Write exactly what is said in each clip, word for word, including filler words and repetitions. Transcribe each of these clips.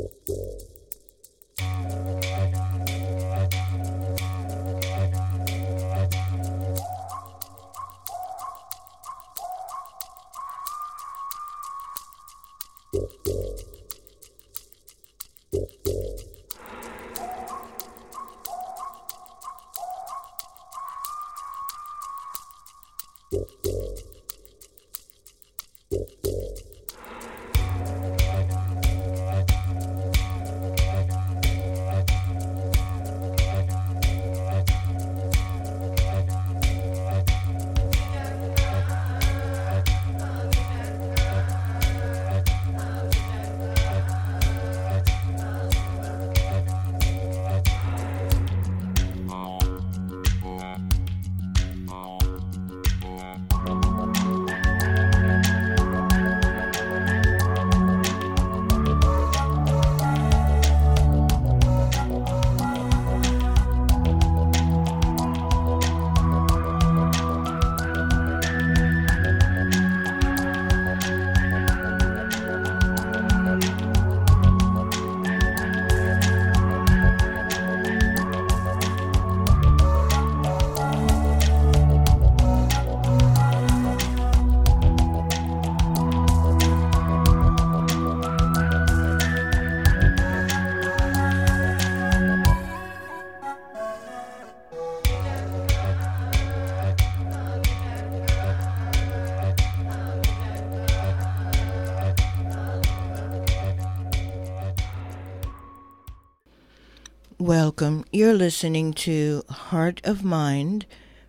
Welcome. You're listening to Heart of Mind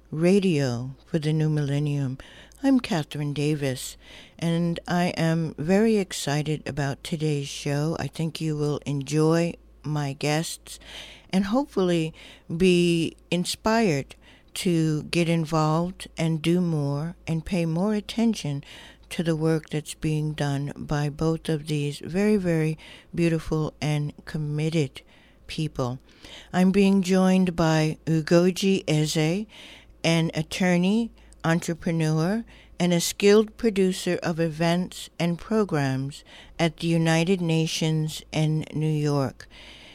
Radio for the New Millennium. I'm Catherine Davis, and I am very excited about today's show. I think you will enjoy my guests and hopefully be inspired to get involved and do more and pay more attention to the work that's being done by both of these very, very beautiful and committed people. I'm being joined by Ugochi Eze, an attorney, entrepreneur, and a skilled producer of events and programs at the United Nations in New York.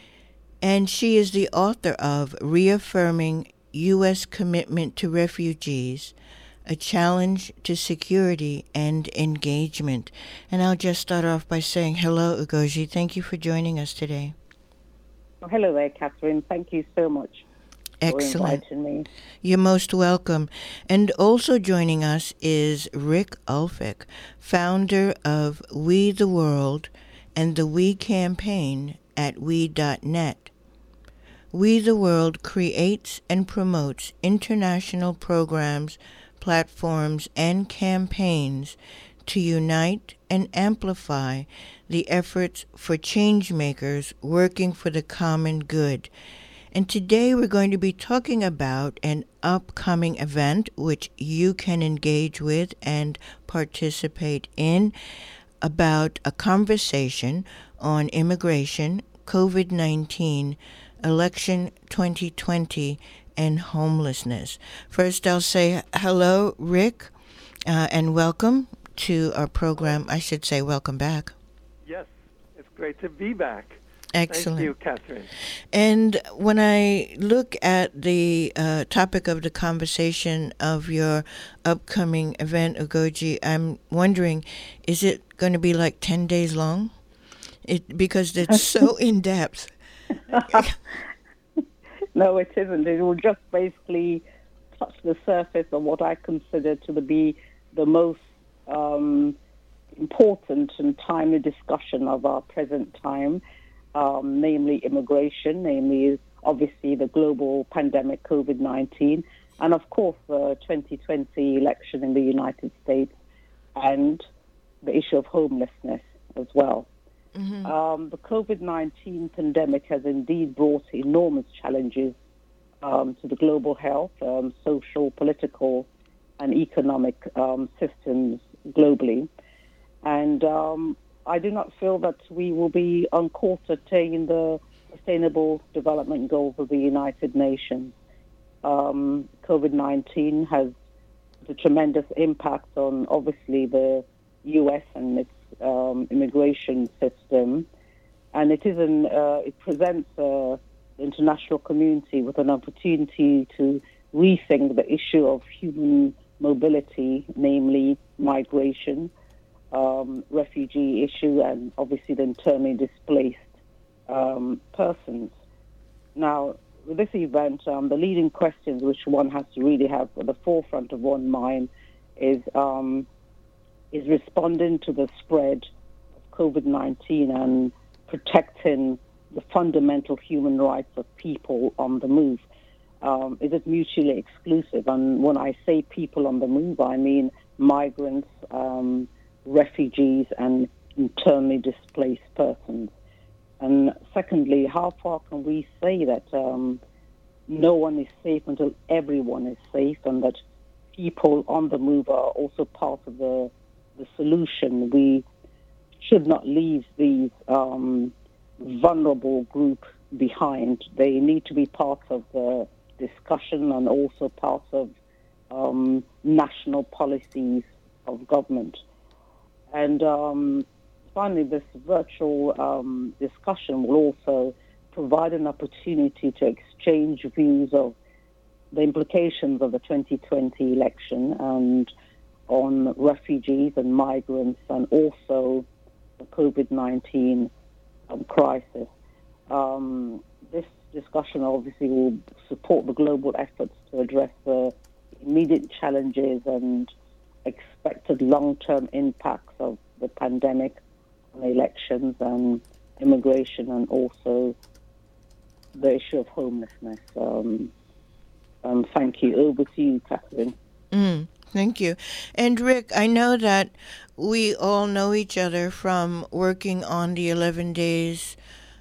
And she is the author of Reaffirming U S Commitment to Refugees, A Challenge to Security and Engagement. And I'll just start off by saying hello, Ugochi. Thank you for joining us today. Well, hello there, Catherine. Thank you so much Excellent. for inviting me. You're most welcome. And also joining us is Rick Ulfik, founder of We the World and the We campaign at we dot net. We the World creates and promotes international programs, platforms, and campaigns to unite and amplify the efforts for change makers working for the common good. And today we're going to be talking about an upcoming event which you can engage with and participate in, about a conversation on immigration, covid nineteen, election twenty twenty, and homelessness. First, I'll say hello, Rick, uh, and welcome to our program. I should say welcome back. Yes, it's great to be back. Excellent. Thank you, Catherine. And when I look at the uh, topic of the conversation of your upcoming event, Ugochi, I'm wondering, is it going to be like ten days long? It because it's so in-depth. No, it isn't. It will just basically touch the surface of what I consider to be the most um, important and timely discussion of our present time, um, namely immigration, namely obviously the global pandemic covid nineteen, and of course the twenty twenty election in the United States, and the issue of homelessness as well. Mm-hmm. Um, the covid nineteen pandemic has indeed brought enormous challenges um, to the global health, um, social, political, and economic um, systems globally. And um, I do not feel that we will be on course to attain the Sustainable Development Goals of the United Nations. Um, covid nineteen has a tremendous impact on, obviously, the U S and its um, immigration system. and it is an, uh, it presents uh, the international community with an opportunity to rethink the issue of human mobility, namely migration, um, refugee issue, and obviously the internally displaced um, persons. Now, with this event, um, the leading questions which one has to really have at the forefront of one's mind is um, is responding to the spread of COVID nineteen and protecting the fundamental human rights of people on the move. Um, is it mutually exclusive? And when I say people on the move, I mean migrants, um, refugees, and internally displaced persons. And secondly, how far can we say that um, no one is safe until everyone is safe, and that people on the move are also part of the, the solution? We should not leave these um, vulnerable group behind. They need to be part of the discussion and also part of um, national policies of government. And um, finally, this virtual um, discussion will also provide an opportunity to exchange views of the implications of the twenty twenty election and on refugees and migrants, and also the COVID nineteen um, crisis. Um, this discussion obviously will support the global efforts to address the immediate challenges and expected long-term impacts of the pandemic on elections and immigration, and also the issue of homelessness. Um, um, thank you. Over to you, Catherine. Mm, thank you. And Rick, I know that we all know each other from working on the eleven days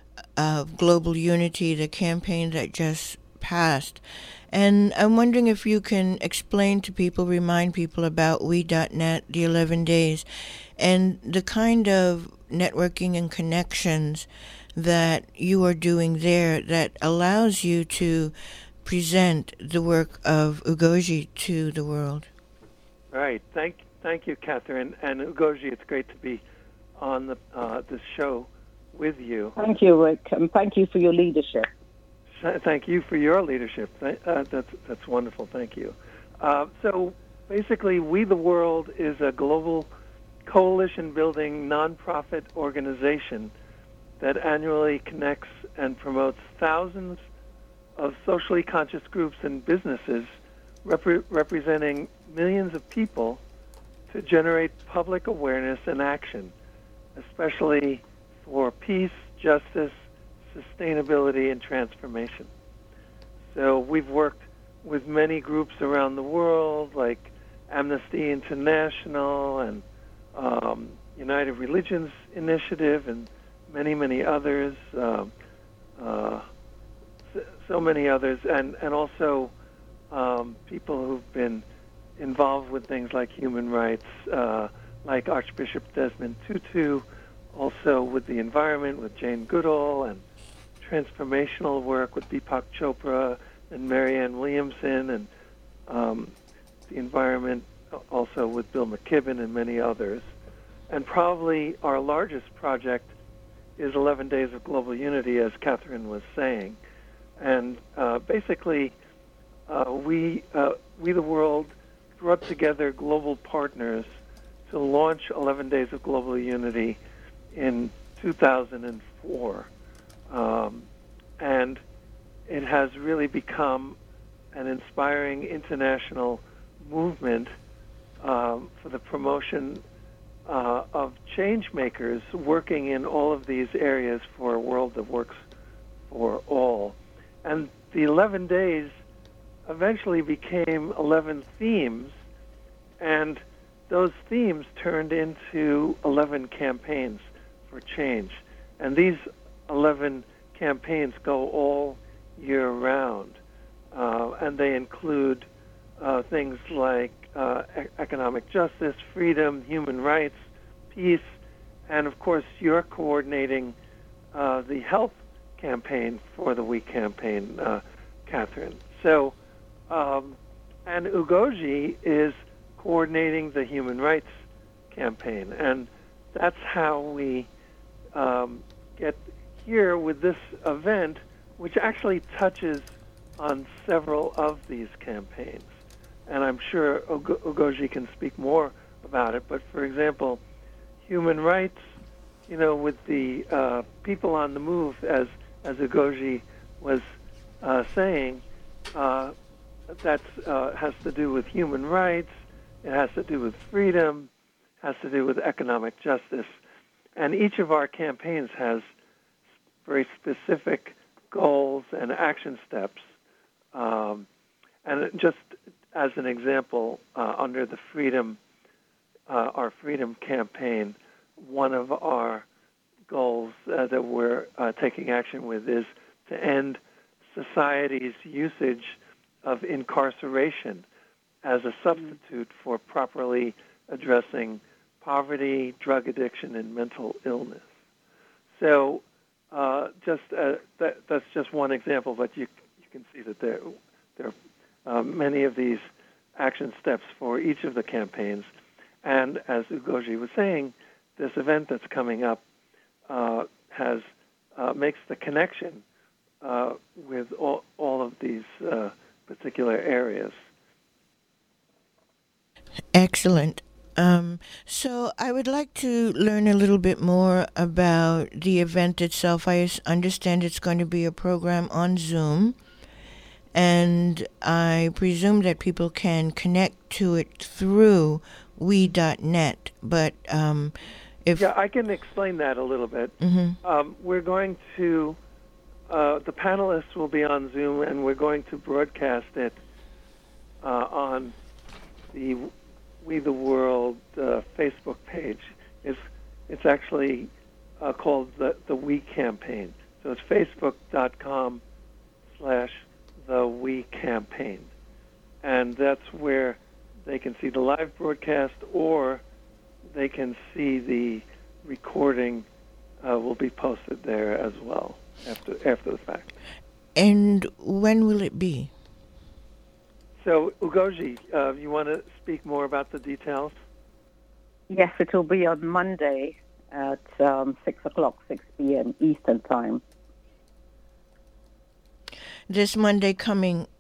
of global unity, the campaign that just passed. And I'm wondering if you can explain to people, remind people about we dot net, the eleven days, and the kind of networking and connections that you are doing there that allows you to present the work of Ugoji to the world. Right. Thank, thank you, Catherine. And Ugoji, it's great to be on the uh, this show with you. Thank you, Rick, and thank you for your leadership. Thank you for your leadership. Uh, that's that's wonderful. Thank you. Uh, so basically, We the World is a global coalition-building nonprofit organization that annually connects and promotes thousands of socially conscious groups and businesses repre- representing millions of people to generate public awareness and action, especially for peace, justice, sustainability, and transformation. So we've worked with many groups around the world, like Amnesty International and um, United Religions Initiative, and many, many others, uh, uh, so many others, and, and also um, people who've been involved with things like human rights, uh, like Archbishop Desmond Tutu, also with the environment, with Jane Goodall, and transformational work with Deepak Chopra and Marianne Williamson, and um, the environment also with Bill McKibben and many others. And probably our largest project is eleven Days of Global Unity, as Catherine was saying. And uh, basically, uh, we, uh, we the World brought together global partners to launch eleven Days of Global Unity in two thousand four. Um, and it has really become an inspiring international movement um, for the promotion uh, of change makers working in all of these areas for a world that works for all. And the eleven days eventually became eleven themes, and those themes turned into eleven campaigns for change. And these eleven campaigns go all year round, uh, and they include uh, things like uh, e- economic justice, freedom, human rights, peace, and of course you're coordinating uh, the health campaign for the We campaign, uh, Catherine. So, um, and Ugoji is coordinating the human rights campaign, and that's how we um, get here with this event, which actually touches on several of these campaigns. And I'm sure Ug- Ugoji can speak more about it. But for example, human rights, you know, with the uh, people on the move, as as Ugoji was uh, saying, uh, that uh, has to do with human rights. It has to do with freedom. Has to do with economic justice. And each of our campaigns has very specific goals and action steps. Um, and just as an example, uh, under the Freedom, uh, our Freedom campaign, one of our goals uh, that we're uh, taking action with is to end society's usage of incarceration as a substitute for properly addressing poverty, drug addiction, and mental illness. So uh, just uh, that, that's just one example, but you you can see that there, there are uh, many of these action steps for each of the campaigns. And as Ugoji was saying, this event that's coming up uh, has uh, makes the connection uh, with all, all of these uh, particular areas. Excellent. Um, so I would like to learn a little bit more about the event itself. I understand it's going to be a program on Zoom, and I presume that people can connect to it through we dot net. But um, if yeah, I can explain that a little bit. Mm-hmm. Um, we're going to uh, the panelists will be on Zoom, and we're going to broadcast it uh, on the We the World uh, Facebook page. It's it's actually uh, called the the We campaign. So it's facebook.com slash the We campaign, and that's where they can see the live broadcast, or they can see the recording. Uh, will be posted there as well after after the fact. And when will it be? So, Ugoji, uh, you want to speak more about the details? Yes, it will be on Monday at um, six o'clock, six p.m. Eastern Time. This Monday coming.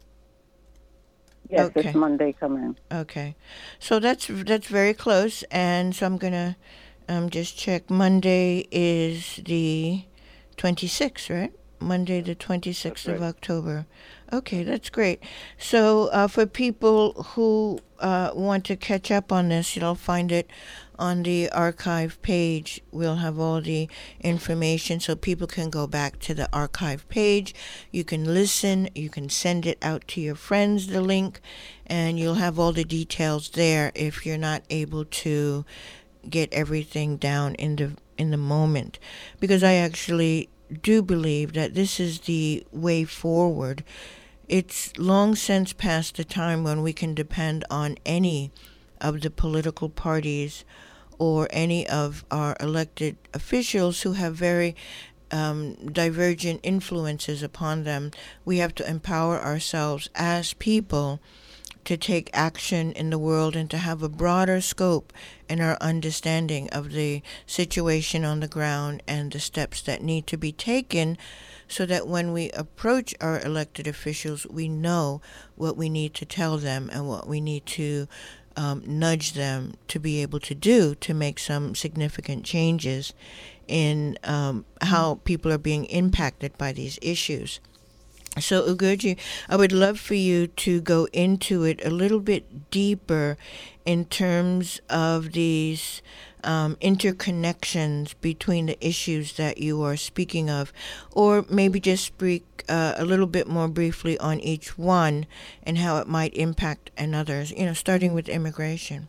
Yes, Okay. this Monday coming. Okay. So that's that's very close, and so I'm going to um, just check. Monday is the twenty-sixth, right? Monday the twenty-sixth That's of right. October. Okay, that's great. So uh, for people who uh, want to catch up on this, you'll find it on the archive page. We'll have all the information so people can go back to the archive page. You can listen. You can send it out to your friends, the link, and you'll have all the details there if you're not able to get everything down in the in the moment. Because I actually do believe that this is the way forward. It's long since past the time when we can depend on any of the political parties or any of our elected officials who have very um, divergent influences upon them. We have to empower ourselves as people to take action in the world and to have a broader scope in our understanding of the situation on the ground and the steps that need to be taken, so that when we approach our elected officials, we know what we need to tell them and what we need to um, nudge them to be able to do to make some significant changes in um, how people are being impacted by these issues. So, Ugoji, I would love for you to go into it a little bit deeper in terms of these um, interconnections between the issues that you are speaking of, or maybe just speak uh, a little bit more briefly on each one and how it might impact another, you know, starting with immigration.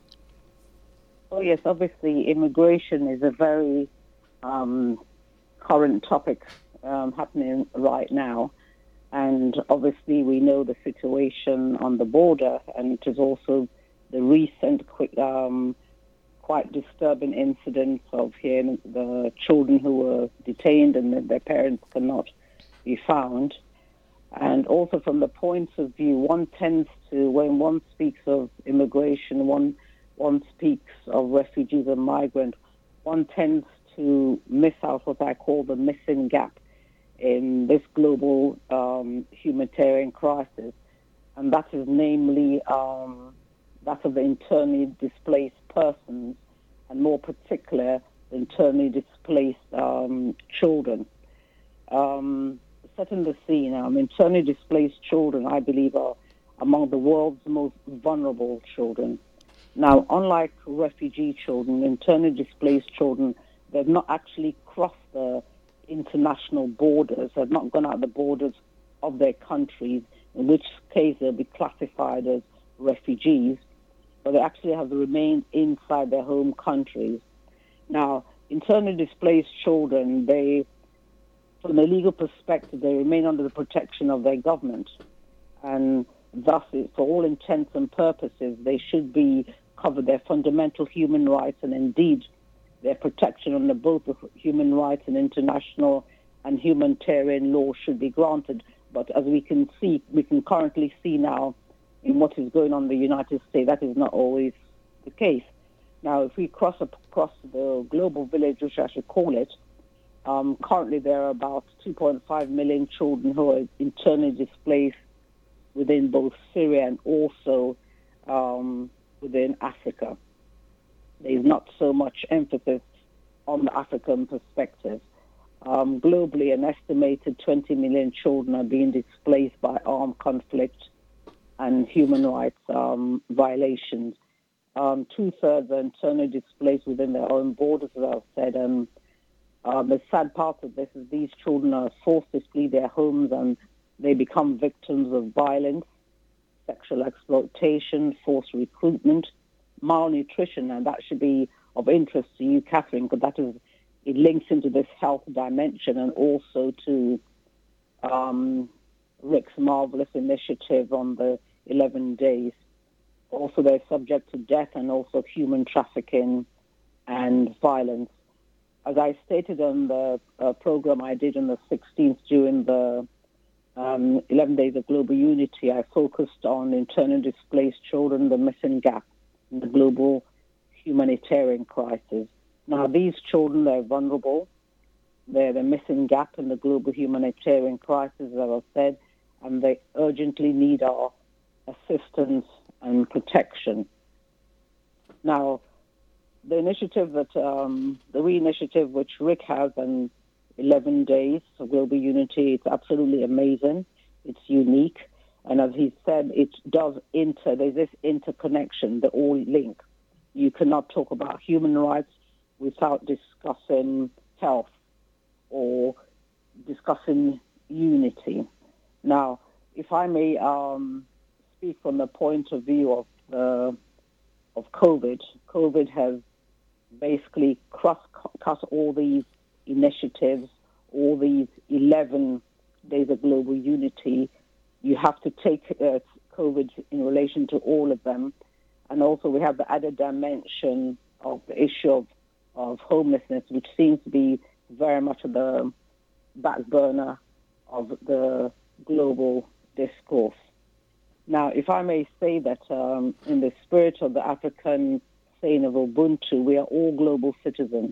Oh, yes, obviously immigration is a very um, current topic um, happening right now. And obviously we know the situation on the border, and it is also the recent quick, um, quite disturbing incident of hearing the children who were detained and that their parents cannot be found. And also from the point of view, one tends to, when one speaks of immigration, one one speaks of refugees and migrants, one tends to miss out what I call the missing gap in this global um, humanitarian crisis, and that is namely um, that of the internally displaced persons, and more particular, internally displaced um, children. Um, setting the scene, um, internally displaced children, I believe, are among the world's most vulnerable children. Now, unlike refugee children, internally displaced children, they've not actually crossed the international borders, have not gone out the borders of their countries, in which case they'll be classified as refugees, but they actually have remained inside their home countries. Now, internally displaced children, they, from a legal perspective, they remain under the protection of their government, and thus, for all intents and purposes, they should be covered. Their fundamental human rights, and indeed their protection under both the human rights and international and humanitarian law should be granted. But as we can see, we can currently see now in what is going on in the United States, that is not always the case. Now, if we cross across the global village, which I should call it, um, currently there are about two point five million children who are internally displaced within both Syria and also um, within Africa. There is not so much emphasis on the African perspective. Um, globally, an estimated twenty million children are being displaced by armed conflict and human rights um, violations. Um, two-thirds are internally displaced within their own borders, as I've said. And um, the sad part of this is these children are forced to flee their homes and they become victims of violence, sexual exploitation, forced recruitment, malnutrition, and that should be of interest to you, Catherine, because that is, it links into this health dimension and also to um, Rick's marvelous initiative on the eleven days. Also, they're subject to death and also human trafficking and violence. As I stated on the uh, program I did on the sixteenth during the um, eleven days of global unity, I focused on internally displaced children, the missing gap in the global humanitarian crisis. Now, these children, they're vulnerable. They're the missing gap in the global humanitarian crisis, as I've said, and they urgently need our assistance and protection. Now, the initiative that, um, the re-initiative which Rick has on eleven days of global unity, it's absolutely amazing. It's unique. And as he said, it does inter, there's this interconnection, they all link. You cannot talk about human rights without discussing health or discussing unity. Now, if I may um, speak from the point of view of uh, of COVID, COVID has basically cross cut all these initiatives, all these eleven days of global unity. You have to take uh, COVID in relation to all of them. And also we have the added dimension of the issue of, of homelessness, which seems to be very much at the back burner of the global discourse. Now, if I may say that um, in the spirit of the African saying of Ubuntu, we are all global citizens.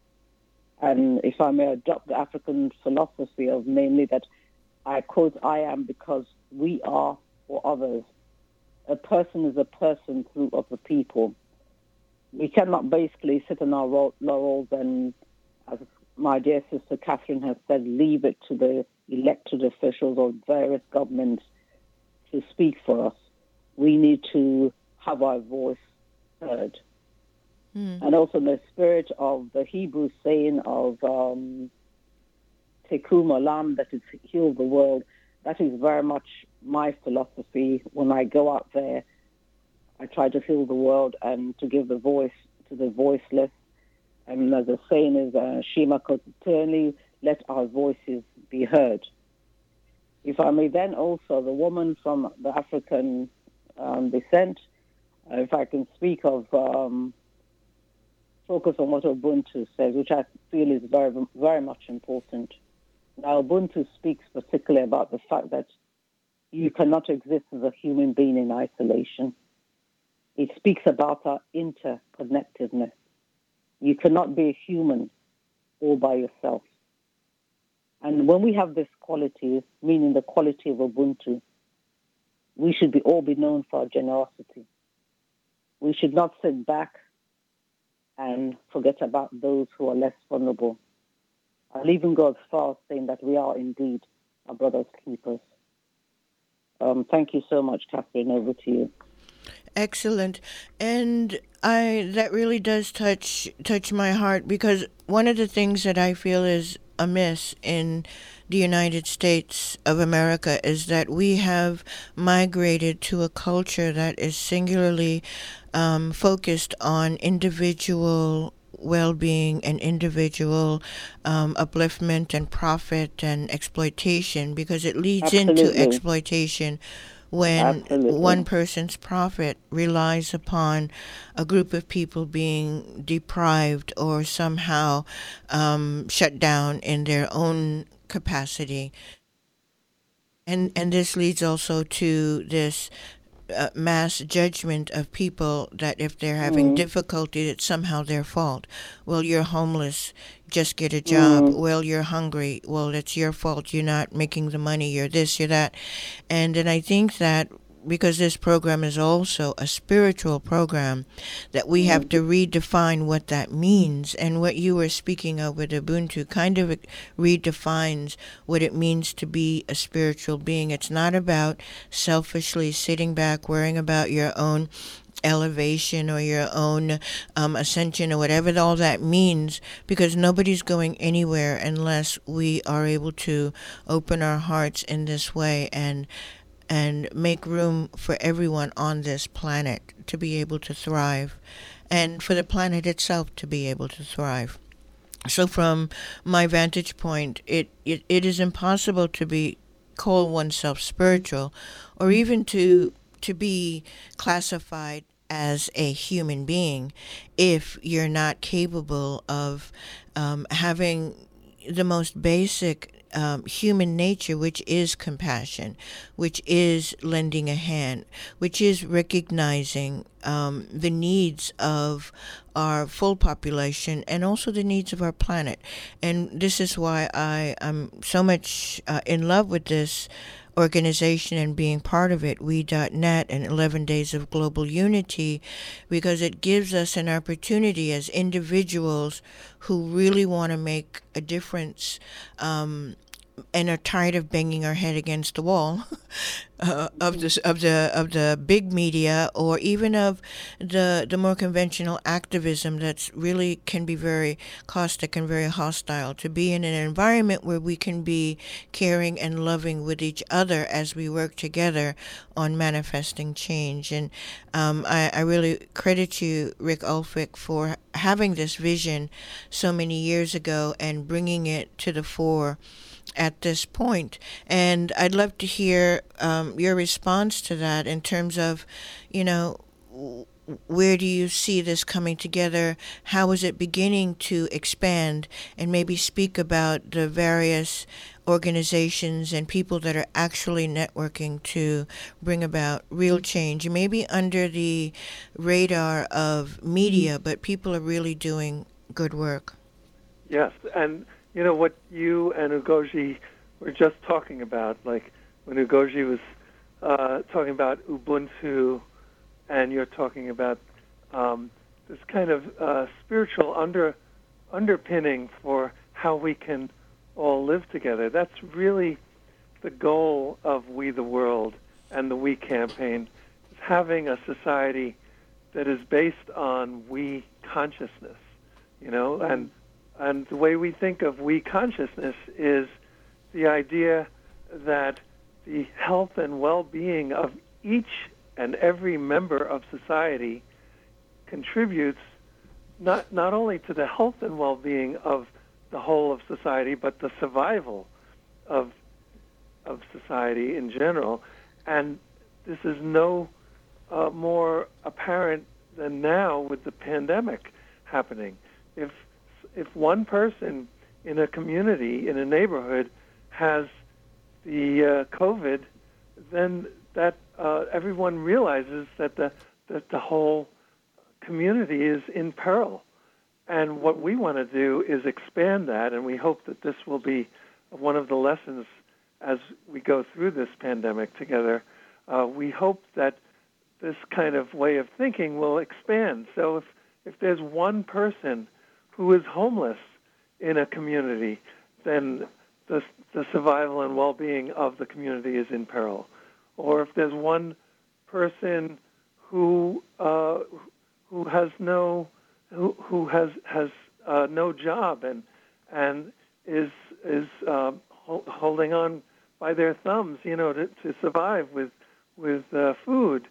And if I may adopt the African philosophy of namely that I quote, I am because we are for others. A person is a person through other people. We cannot basically sit on our laurels and, as my dear sister Catherine has said, leave it to the elected officials or various governments to speak for us. We need to have our voice heard. Mm. And also in the spirit of the Hebrew saying of um, Tekum Olam, that is heal the world, that is very much my philosophy. When I go out there, I try to heal the world and to give the voice to the voiceless. And as the saying is, uh, Shema Kotani, let our voices be heard. If I may then also, the woman from the African um, descent, uh, if I can speak of, um, focus on what Ubuntu says, which I feel is very, very much important. Now, Ubuntu speaks particularly about the fact that you cannot exist as a human being in isolation. It speaks about our interconnectedness. You cannot be a human all by yourself. And when we have this quality, meaning the quality of Ubuntu, we should be all be known for our generosity. We should not sit back and forget about those who are less vulnerable. I'll even go as far as saying that we are indeed our brother's keepers. Um, thank you so much, Catherine. Over to you. Excellent. And I that really does touch touch my heart, because one of the things that I feel is amiss in the United States of America is that we have migrated to a culture that is singularly um, focused on individual well-being and individual um, upliftment and profit and exploitation, because it leads Absolutely. into exploitation when Absolutely. one person's profit relies upon a group of people being deprived or somehow um, shut down in their own capacity. And and this leads also to this uh, mass judgment of people that if they're having Mm. difficulty, it's somehow their fault. Well, you're homeless, just get a job. Mm. Well, you're hungry. Well, it's your fault. You're not making the money. You're this, you're that. And then I think that because this program is also a spiritual program, that we have to redefine what that means. And what you were speaking of with Ubuntu kind of redefines what it means to be a spiritual being. It's not about selfishly sitting back, worrying about your own elevation or your own um, ascension or whatever all that means, because nobody's going anywhere unless we are able to open our hearts in this way and and make room for everyone on this planet to be able to thrive, and for the planet itself to be able to thrive. So from my vantage point, it, it, it is impossible to be call oneself spiritual, or even to to be classified as a human being, if you're not capable of um, having the most basic Um, human nature, which is compassion, which is lending a hand, which is recognizing um, the needs of our full population and also the needs of our planet. And this is why I am so much uh, in love with this organization and being part of it, we dot net and eleven Days of Global Unity, because it gives us an opportunity as individuals who really want to make a difference um, and are tired of banging our head against the wall uh, of the of the of the big media, or even of the the more conventional activism that's really can be very caustic and very hostile. To be in an environment where we can be caring and loving with each other as we work together on manifesting change. And um, I, I really credit you, Rick Ulfric, for having this vision so many years ago and bringing it to the fore at this point. And I'd love to hear um, your response to that in terms of, you know, where do you see this coming together? How is it beginning to expand? And maybe speak about the various organizations and people that are actually networking to bring about real change. Maybe under the radar of media, but people are really doing good work. Yes, and you know what you and Ugoji were just talking about, like when Ugoji was uh, talking about Ubuntu, and you're talking about um, this kind of uh, spiritual under underpinning for how we can all live together. That's really the goal of We the World and the We campaign, is having a society that is based on we consciousness, you know, and and the way we think of we consciousness is the idea that the health and well-being of each and every member of society contributes not not only to the health and well-being of the whole of society, but the survival of of society in general. And this is no uh, more apparent than now with the pandemic happening. If if one person in a community, in a neighborhood, has the uh, COVID, then that uh, everyone realizes that the that the whole community is in peril. And what we want to do is expand that, and we hope that this will be one of the lessons as we go through this pandemic together. Uh, we hope that this kind of way of thinking will expand. So if, if there's one person who is homeless in a community, then the, the survival and well-being of the community is in peril. Or if there's one person who uh, who has no who, who has has uh, no job and and is is uh, ho- holding on by their thumbs, you know, to, to survive with with uh, food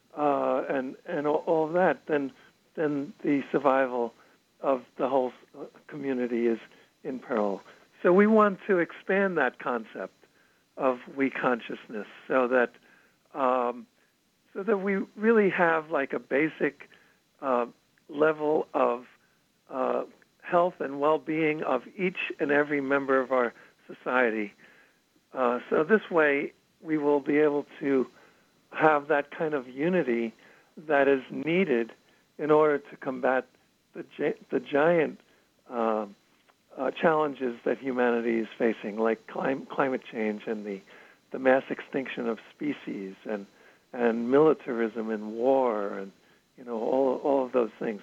uh, and and all, all of that, then then the survival of the whole community is in peril. So we want to expand that concept of we consciousness, so that um, so that we really have like a basic uh, level of uh, health and well-being of each and every member of our society. Uh, so this way, we will be able to have that kind of unity that is needed in order to combat the gi- the giant uh, uh, challenges that humanity is facing, like clim- climate change and the, the mass extinction of species and and militarism and war and you know all all of those things.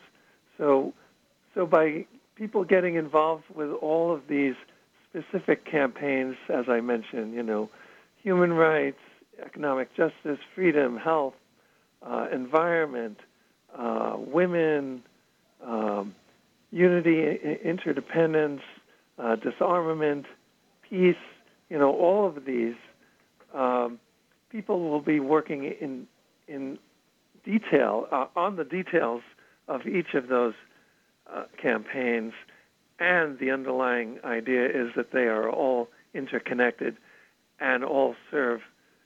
So so by people getting involved with all of these specific campaigns, as I mentioned, you know, human rights, economic justice, freedom, health, uh, environment, uh, women, um, unity, I- interdependence, uh, disarmament, peace, you know, all of these, um, people will be working in in detail, uh, on the details of each of those uh, campaigns, and the underlying idea is that they are all interconnected and all serve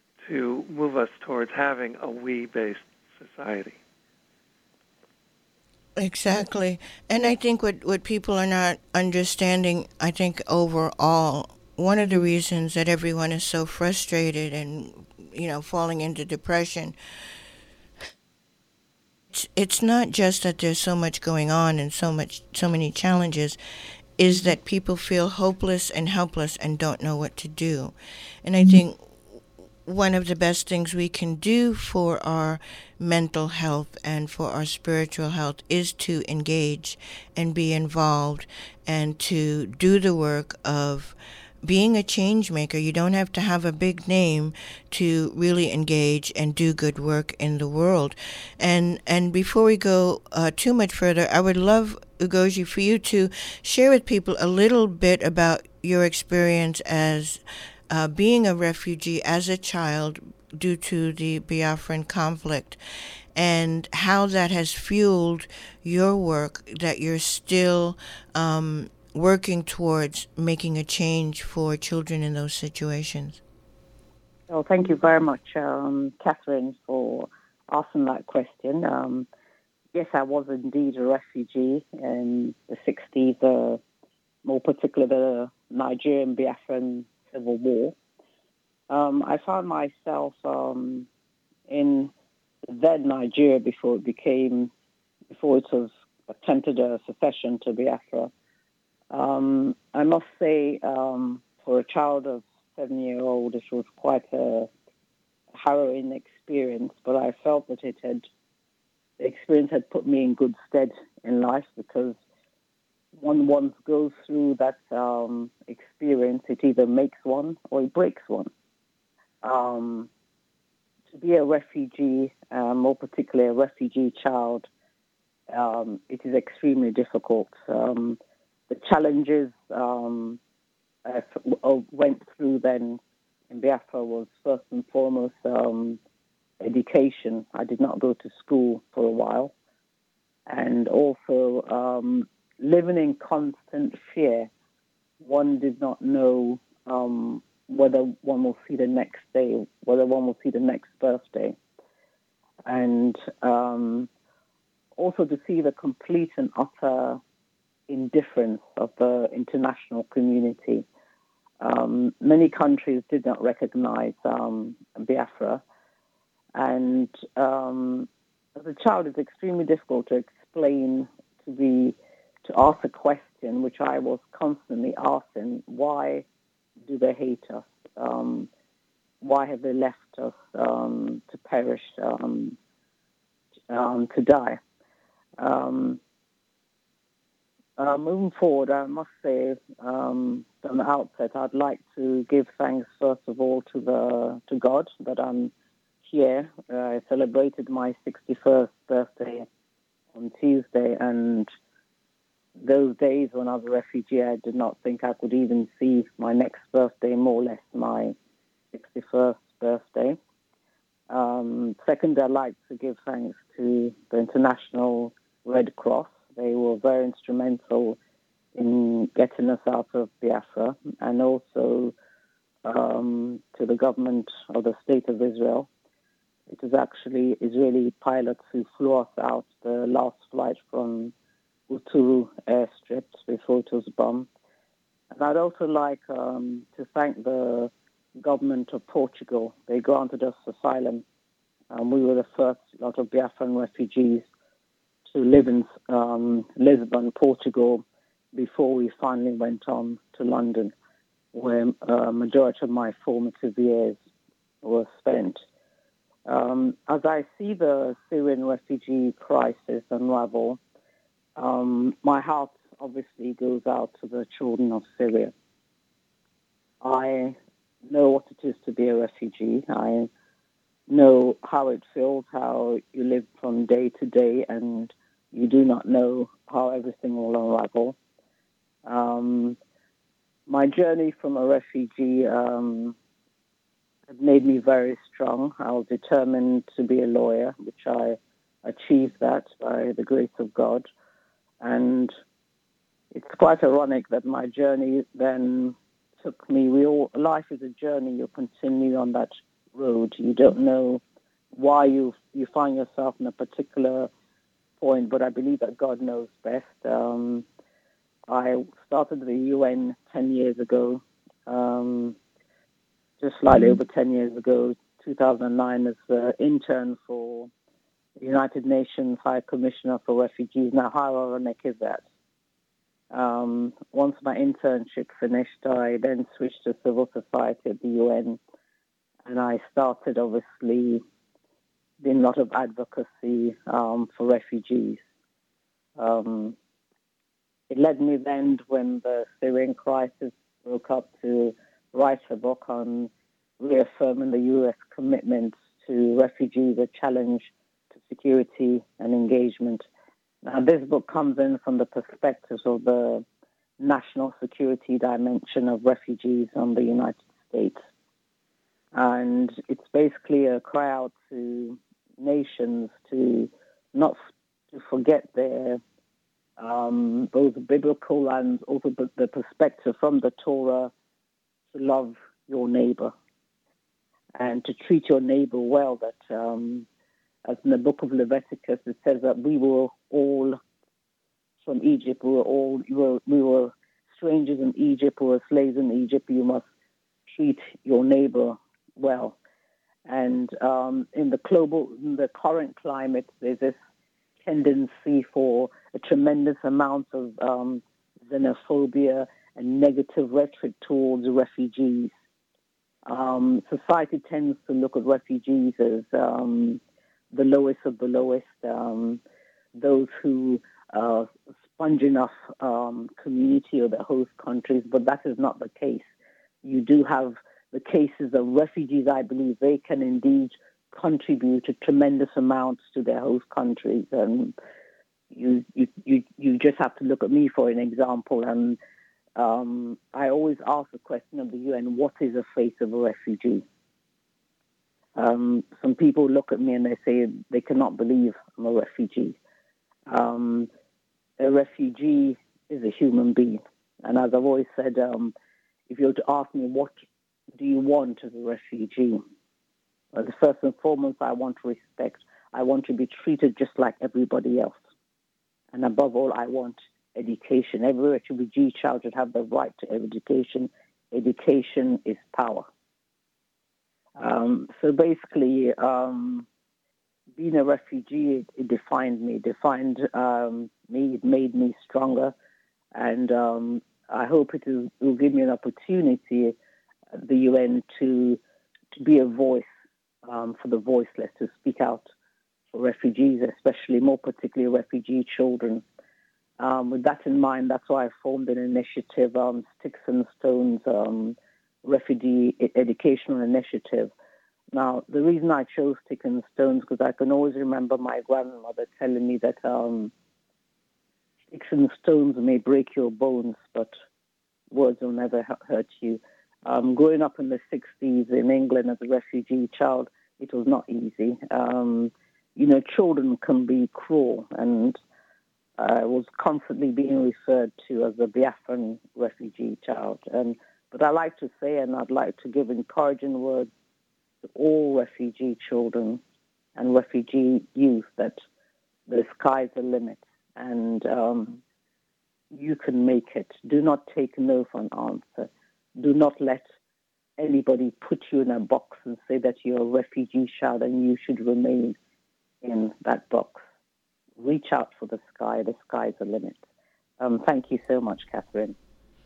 to move us towards having a we-based society. Exactly. And I think what, what people are not understanding, I think overall, one of the reasons that everyone is so frustrated and, you know, falling into depression, it's, it's not just that there's so much going on and so much, so many challenges, is that people feel hopeless and helpless and don't know what to do. And I think one of the best things we can do for our mental health and for our spiritual health is to engage and be involved and to do the work of being a change maker. You don't have to have a big name to really engage and do good work in the world. And and before we go uh, too much further, I would love, Ugoji, for you to share with people a little bit about your experience as uh, being a refugee as a child due to the Biafran conflict, and how that has fueled your work, that you're still um, working towards making a change for children in those situations. Well, thank you very much, um, Catherine, for asking that question. Um, yes, I was indeed a refugee in the sixties, uh, more particularly the Nigerian Biafran Civil War. Um, I found myself um, in then Nigeria before it became, before it was attempted a secession to Biafra. Um, I must say, um, for a child of seven-year-old, it was quite a harrowing experience, but I felt that it had, the experience had put me in good stead in life, because one once goes through that um, experience, it either makes one or it breaks one. Um, to be a refugee, um, more particularly a refugee child, um, it is extremely difficult. Um, the challenges um, I went through then in Biafra was first and foremost um, education. I did not go to school for a while. And also um, living in constant fear. One did not know um, whether one will see the next day, whether one will see the next birthday. And um, also to see the complete and utter indifference of the international community. Um, many countries did not recognize um, Biafra. And um, as a child, it's extremely difficult to explain to the to ask a question which I was constantly asking: why do they hate us? Um, why have they left us um, to perish, um, um, to die? Um, uh, moving forward, I must say, um, from the outset, I'd like to give thanks first of all to the to God that I'm here. Uh, I celebrated my sixty-first birthday on Tuesday, and those days when I was a refugee, I did not think I could even see my next birthday, more or less my sixty-first birthday. Um, second, I'd like to give thanks to the International Red Cross. They were very instrumental in getting us out of Biafra, and also um, to the government of the State of Israel. It was actually Israeli pilots who flew us out the last flight from Uturu airstrip before it was bombed. And I'd also like um, to thank the government of Portugal. They granted us asylum. Um, we were the first lot of Biafran refugees to live in um, Lisbon, Portugal, before we finally went on to London, where a uh, majority of my formative years were spent. Um, as I see the Syrian refugee crisis unravel, um, my heart obviously goes out to the children of Syria. I know what it is to be a refugee. I know how it feels, how you live from day to day, and you do not know how everything will unravel. Um, my journey from a refugee um, had made me very strong. I was determined to be a lawyer, which I achieved that by the grace of God. And it's quite ironic that my journey then took me, we all, life is a journey, you continue on that road. You don't know why you you find yourself in a particular point, but I believe that God knows best. Um, I started the U N ten years ago, um, just slightly over ten years ago, two thousand nine, as an intern for the United Nations High Commissioner for Refugees. Now, how ironic is that? Um, once my internship finished, I then switched to civil society at the U N, and I started, obviously, doing a lot of advocacy um, for refugees. Um, it led me then, when the Syrian crisis broke up, to write a book on reaffirming the U S commitment to refugees, a challenge to security and engagement. Now, this book comes in from the perspective of the national security dimension of refugees on the United States. And it's basically a cry out to nations to not f- to forget their um, both biblical and also the perspective from the Torah to love your neighbor and to treat your neighbor well. That um, as in the book of Leviticus, it says that we were all from Egypt. We were all we were, we were strangers in Egypt. We were slaves in Egypt. You must treat your neighbor well. And um, in the global, in the current climate, there's this tendency for a tremendous amount of um, xenophobia and negative rhetoric towards refugees. Um, society tends to look at refugees as um, the lowest of the lowest, um, those who are sponging off um, community or the host countries, but that is not the case. You do have the cases of refugees. I believe they can indeed contribute a tremendous amounts to their host countries. And you, you, you, you just have to look at me for an example. And um, I always ask the question of the U N, what is the face of a refugee? Um, some people look at me and they say they cannot believe I'm a refugee. Um, a refugee is a human being. And as I've always said, um, if you were to ask me, what do you want as a refugee? Well, the first and foremost, I want respect. I want to be treated just like everybody else. And above all, I want education. Every refugee child should have the right to education. Education is power. Um, so basically, um, being a refugee, it, it defined me, defined um, me, it made me stronger. And um, I hope it will, will give me an opportunity at the U N to, to be a voice um, for the voiceless, to speak out for refugees, especially more particularly refugee children. Um, with that in mind, that's why I formed an initiative, um, Sticks and Stones um, Refugee Educational Initiative. Now, the reason I chose Sticks and Stones, because I can always remember my grandmother telling me that um, sticks and stones may break your bones, but words will never hurt you. Um, growing up in the sixties in England as a refugee child, it was not easy. Um, you know, children can be cruel, and I was constantly being referred to as a Biafran refugee child. And but I like to say, and I'd like to give encouraging words to all refugee children and refugee youth, that the sky's the limit, and um, you can make it. Do not take no for an answer. Do not let anybody put you in a box and say that you're a refugee child and you should remain in that box. Reach out for the sky. The sky's the limit. Um, thank you so much, Catherine.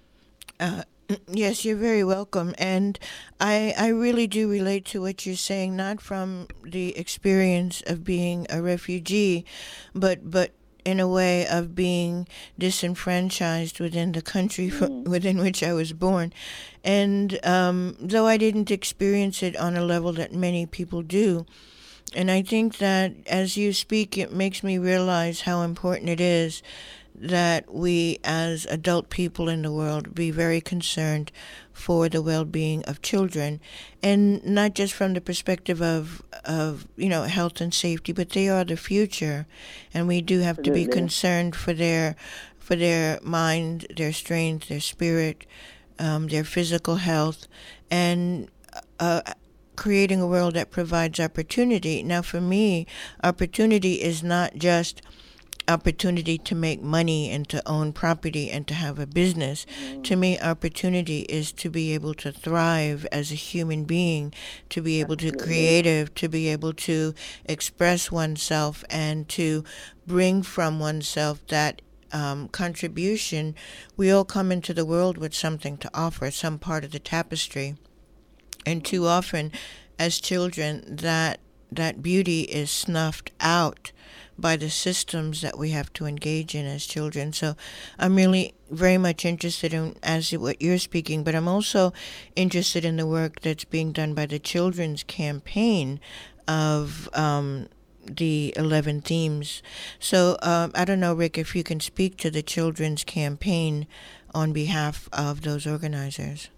Uh, yes, you're very welcome. And I, I really do relate to what you're saying, not from the experience of being a refugee, but but in a way of being disenfranchised within the country mm. within which I was born. And um, though I didn't experience it on a level that many people do, and I think that as you speak, it makes me realize how important it is that we as adult people in the world be very concerned for the well-being of children, and not just from the perspective of, of you know, health and safety, but they are the future, and we do have Absolutely. to be concerned for their for their mind, their strength, their spirit, um, their physical health, and uh, creating a world that provides opportunity. Now, for me, opportunity is not just opportunity to make money and to own property and to have a business. Mm. To me, opportunity is to be able to thrive as a human being, to be able to creative, to be able to express oneself and to bring from oneself that um, contribution. We all come into the world with something to offer, some part of the tapestry. And too often, as children, that that beauty is snuffed out by the systems that we have to engage in as children. So I'm really very much interested in as what you're speaking, but I'm also interested in the work that's being done by the Children's Campaign of um, the eleven themes. So um, I don't know, Rick, if you can speak to the Children's Campaign on behalf of those organizers.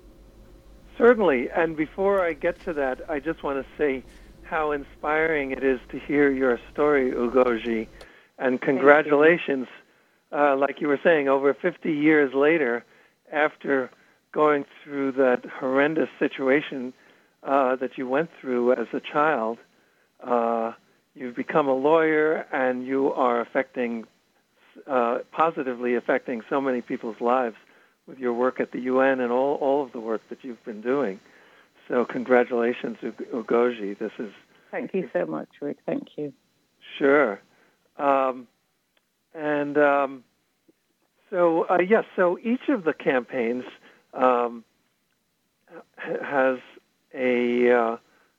Certainly, and before I get to that, I just want to say how inspiring it is to hear your story, Ugoji, and congratulations, uh, like you were saying, over fifty years later, after going through that horrendous situation uh, that you went through as a child, uh, you've become a lawyer and you are affecting, uh, positively affecting so many people's lives with your work at the U N and all, all of the work that you've been doing. So congratulations, Ugoji. This is... Thank you so much, Rick. Thank you. Sure. Um, and um, so, uh, yes, so each of the campaigns um, has a, uh,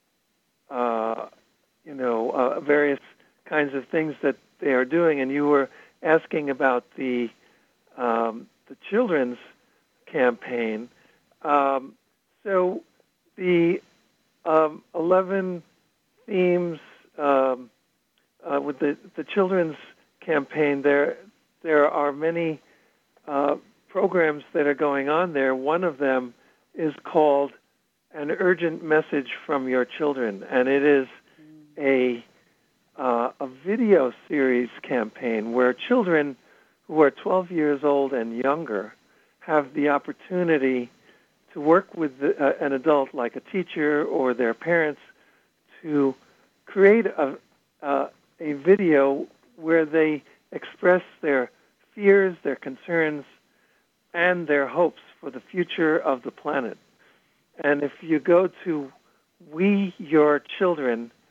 uh, you know, uh, various kinds of things that they are doing. And you were asking about the um, the children's campaign. Um, so the um, eleven themes um, uh, with the, the children's campaign, there there are many uh, programs that are going on there. One of them is called An Urgent Message from Your Children, and it is a uh, a video series campaign where children who are twelve years old and younger have the opportunity to work with the, uh, an adult like a teacher or their parents to create a, uh, a video where they express their fears, their concerns, and their hopes for the future of the planet. And if you go to we your children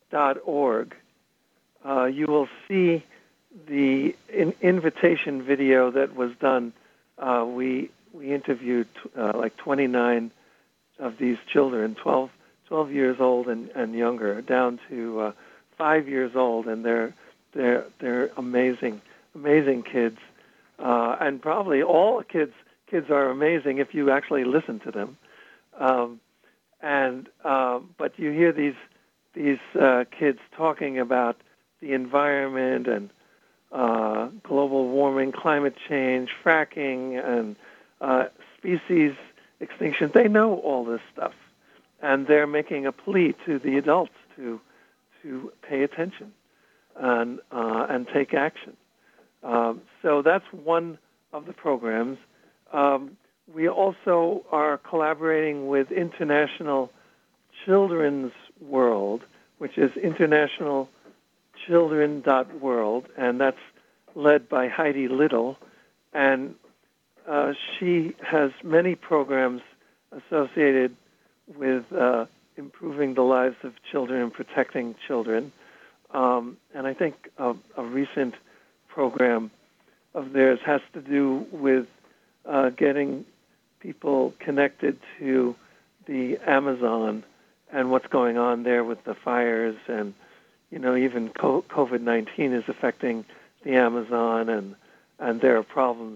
dot org, uh, you will see the in- invitation video that was done. Uh, we we interviewed uh, like twenty-nine of these children, twelve, twelve years old and, and younger, down to uh, five years old, and they're they're they're amazing, amazing kids, uh, and probably all kids kids are amazing if you actually listen to them. Um, and uh, but you hear these these uh, kids talking about the environment and uh, global warming, climate change, fracking, and uh, species extinction. They know all this stuff, and they're making a plea to the adults to to pay attention and uh, and take action. Um, so that's one of the programs. Um, we also are collaborating with International Children's World, which is international children dot world, and that's led by Heidi Little, and uh, she has many programs associated with uh, improving the lives of children and protecting children. Um, and I think a, a recent program of theirs has to do with uh, getting people connected to the Amazon and what's going on there with the fires, and you know, even COVID nineteen is affecting the Amazon, and and there are problems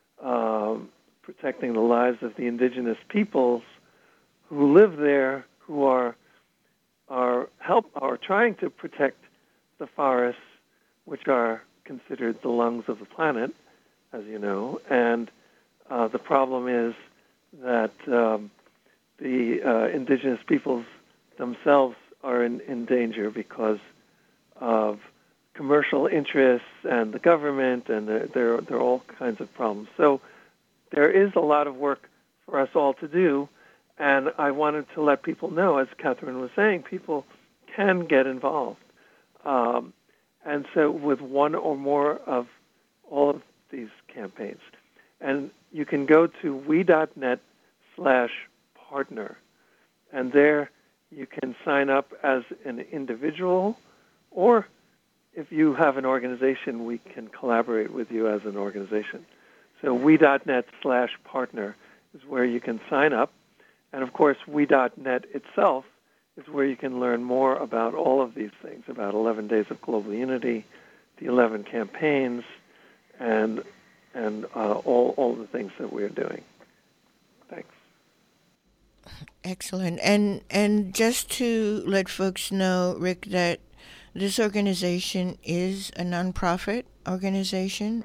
um, protecting the lives of the indigenous peoples who live there, who are are help are trying to protect the forests, which are considered the lungs of the planet, as you know. And uh, the problem is that um, the uh, indigenous peoples themselves are in, in danger because of commercial interests and the government, and there, there, there are all kinds of problems. So there is a lot of work for us all to do, and I wanted to let people know, as Catherine was saying, people can get involved. Um, and so with one or more of all of these campaigns. And you can go to we dot net slash partner, and there you can sign up as an individual, or if you have an organization, we can collaborate with you as an organization. So we dot net slash partner is where you can sign up. And, of course, we dot net itself is where you can learn more about all of these things, about eleven Days of Global Unity, the eleven campaigns, and and uh, all, all the things that we're doing. Thanks. Excellent. And and just to let folks know, Rick, that this organization is a nonprofit organization.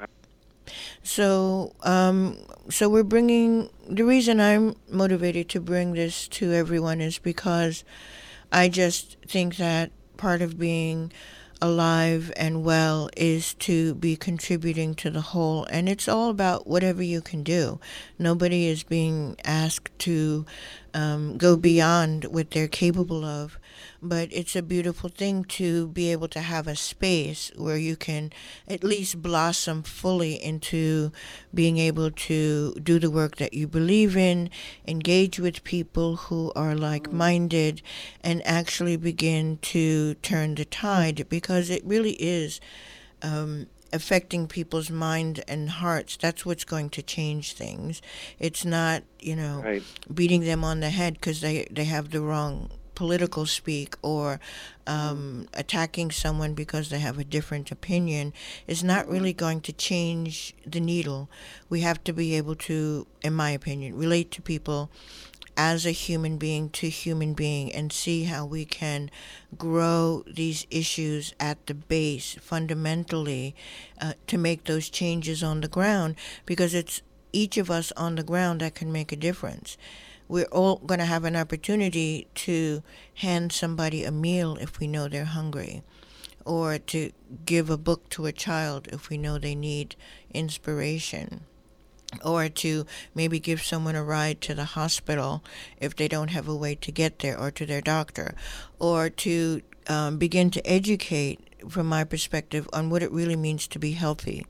So, um, so we're bringing, the reason I'm motivated to bring this to everyone is because I just think that part of being alive and well is to be contributing to the whole, and it's all about whatever you can do. Nobody is being asked to um, go beyond what they're capable of, but it's a beautiful thing to be able to have a space where you can at least blossom fully into being able to do the work that you believe in, engage with people who are like-minded, and actually begin to turn the tide, because it really is um, affecting people's mind and hearts. That's what's going to change things. It's not, you know, right. beating them on the head because they, they have the wrong political speak, or um, attacking someone because they have a different opinion is not really going to change the needle. We have to be able to, in my opinion, relate to people as a human being to human being, and see how we can grow these issues at the base fundamentally uh, to make those changes on the ground, because it's each of us on the ground that can make a difference. We're all going to have an opportunity to hand somebody a meal if we know they're hungry, or to give a book to a child if we know they need inspiration. or to maybe give someone a ride to the hospital if they don't have a way to get there, or to their doctor, or to um, begin to educate, from my perspective, on what it really means to be healthy,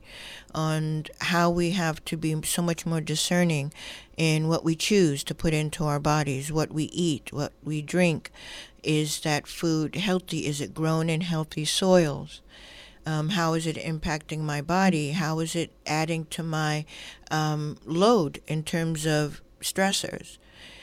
on how we have to be so much more discerning in what we choose to put into our bodies, what we eat, what we drink. Is that food healthy? Is it grown in healthy soils? Um, how is it impacting my body? How is it adding to my um, load in terms of stressors?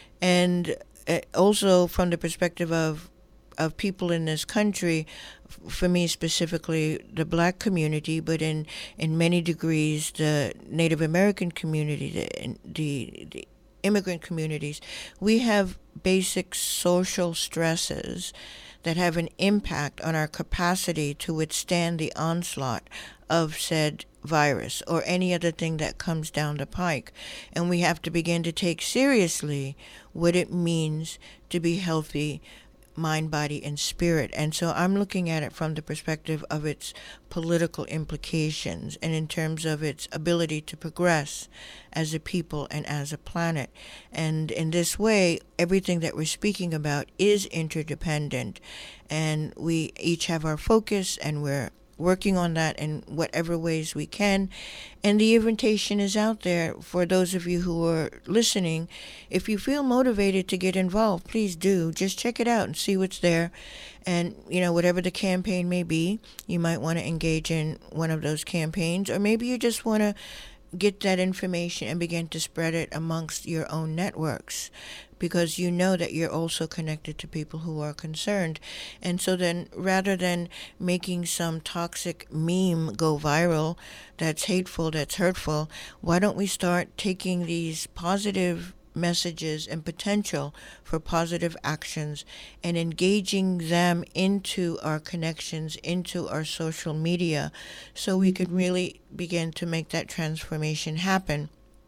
And uh, also from the perspective of of people in this country, for me specifically the Black community, but in, in many degrees the Native American community, the, the, the immigrant communities, we have basic social stresses that have an impact on our capacity to withstand the onslaught of said virus or any other thing that comes down the pike. And we have to begin to take seriously what it means to be healthy, mind, body, and spirit. And so I'm looking at it from the perspective of its political implications and in terms of its ability to progress as a people and as a planet. And in this way, everything that we're speaking about is interdependent, and we each have our focus, and we're working on that in whatever ways we can. And the invitation is out there for those of you who are listening. If you feel motivated to get involved, please do. Just check it out and see what's there. And, you know, whatever the campaign may be, you might want to engage in one of those campaigns, or maybe you just want to get that information and begin to spread it amongst your own networks, because you know that you're also connected to people who are concerned. And so then, rather than making some toxic meme go viral that's hateful, that's hurtful, why don't we start taking these positive messages and potential for positive actions and engaging them into our connections, into our social media, so we could really begin to make that transformation happen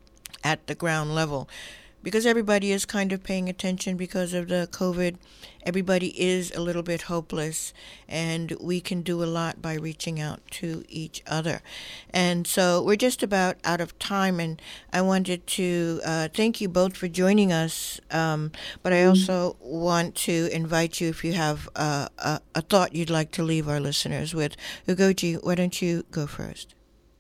at the ground level. Because everybody is kind of paying attention because of the COVID. Everybody is a little bit hopeless, and we can do a lot by reaching out to each other. And so we're just about out of time, and I wanted to uh, thank you both for joining us, um, but I also want to invite you, if you have uh, a, a thought you'd like to leave our listeners with. Ugochi, why don't you go first?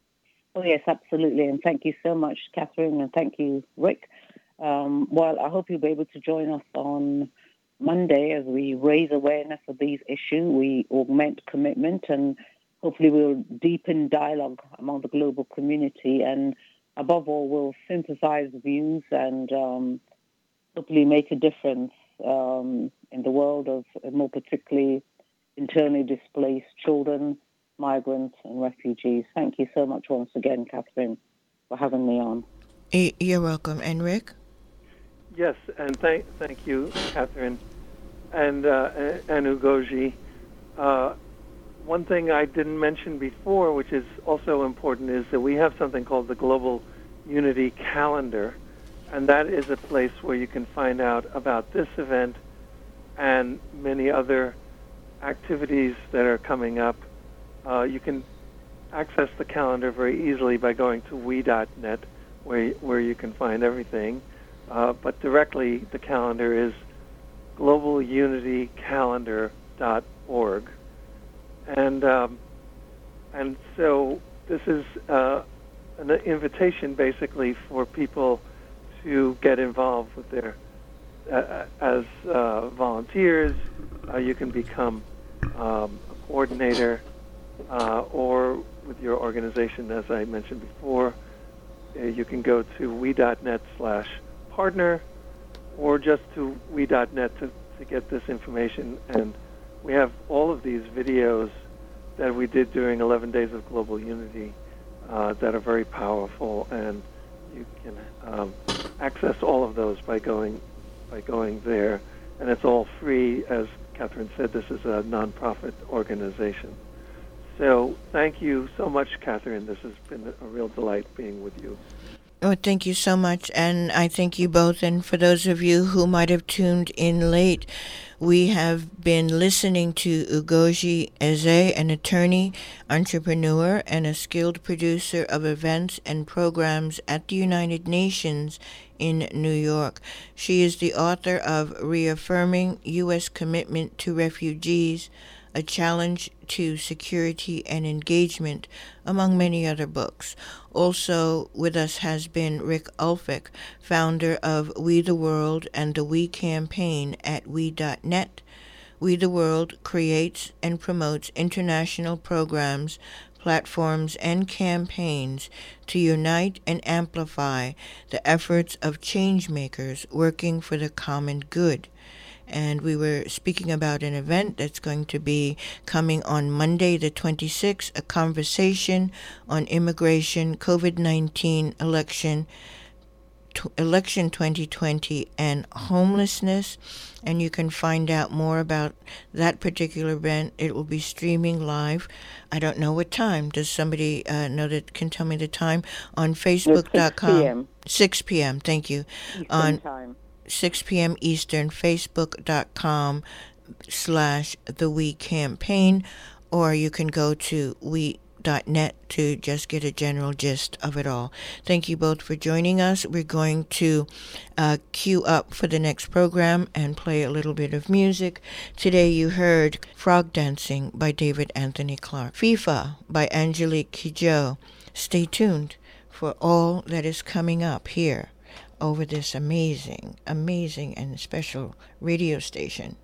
Oh, yes, absolutely. And thank you so much, Catherine, and thank you, Rick. Um, well, I hope you'll be able to join us on Monday as we raise awareness of these issues, we augment commitment, and hopefully we'll deepen dialogue among the global community, and above all, we'll synthesize views and um, hopefully make a difference um, in the world of more particularly internally displaced children, migrants, and refugees. Thank you so much once again, Catherine, for having me on. You're welcome. And Rick? Yes, and thank thank you, Catherine, and uh, and Ugochi. Uh, one thing I didn't mention before, which is also important, is that we have something called the Global Unity Calendar, and that is a place where you can find out about this event and many other activities that are coming up. Uh, you can access the calendar very easily by going to we dot net, where where you can find everything. Uh, but directly, the calendar is global unity calendar dot org. And um, and so this is uh, an invitation, basically, for people to get involved with their uh, as uh, volunteers. Uh, you can become um, a coordinator, uh, or with your organization, as I mentioned before. Uh, you can go to we dot net slash partner, or just to we dot net to, to get this information. And we have all of these videos that we did during eleven Days of Global Unity uh, that are very powerful, and you can um, access all of those by going by going there. And it's all free. As Catherine said, this is a nonprofit organization. So thank you so much, Catherine. This has been a real delight being with you. Oh, thank you so much, and I thank you both. And for those of you who might have tuned in late, we have been listening to Ugozi Eze, an attorney, entrepreneur, and a skilled producer of events and programs at the United Nations in New York. She is the author of Reaffirming U S Commitment to Refugees, A Challenge to Security and Engagement, among many other books. Also with us has been Rick Ulfik, founder of We the World and the We campaign at we dot net. We the World creates and promotes international programs, platforms, and campaigns to unite and amplify the efforts of changemakers working for the common good. And we were speaking about an event that's going to be coming on Monday the twenty-sixth, a conversation on immigration, COVID nineteen, election, t- election twenty twenty, and homelessness. And you can find out more about that particular event. It will be streaming live. I don't know what time. Does somebody uh, know that can tell me the time? On Facebook dot com. six p.m. Thank you. Eastern on time. six p.m. Eastern, Facebook dot com slash the We campaign, or you can go to we dot net to just get a general gist of it all. Thank you both for joining us. We're going to uh, queue up for the next program and play a little bit of music. Today you heard Frog Dancing by David Anthony Clark, FIFA by Angelique Kidjo. Stay tuned for all that is coming up here over this amazing, amazing and special radio station.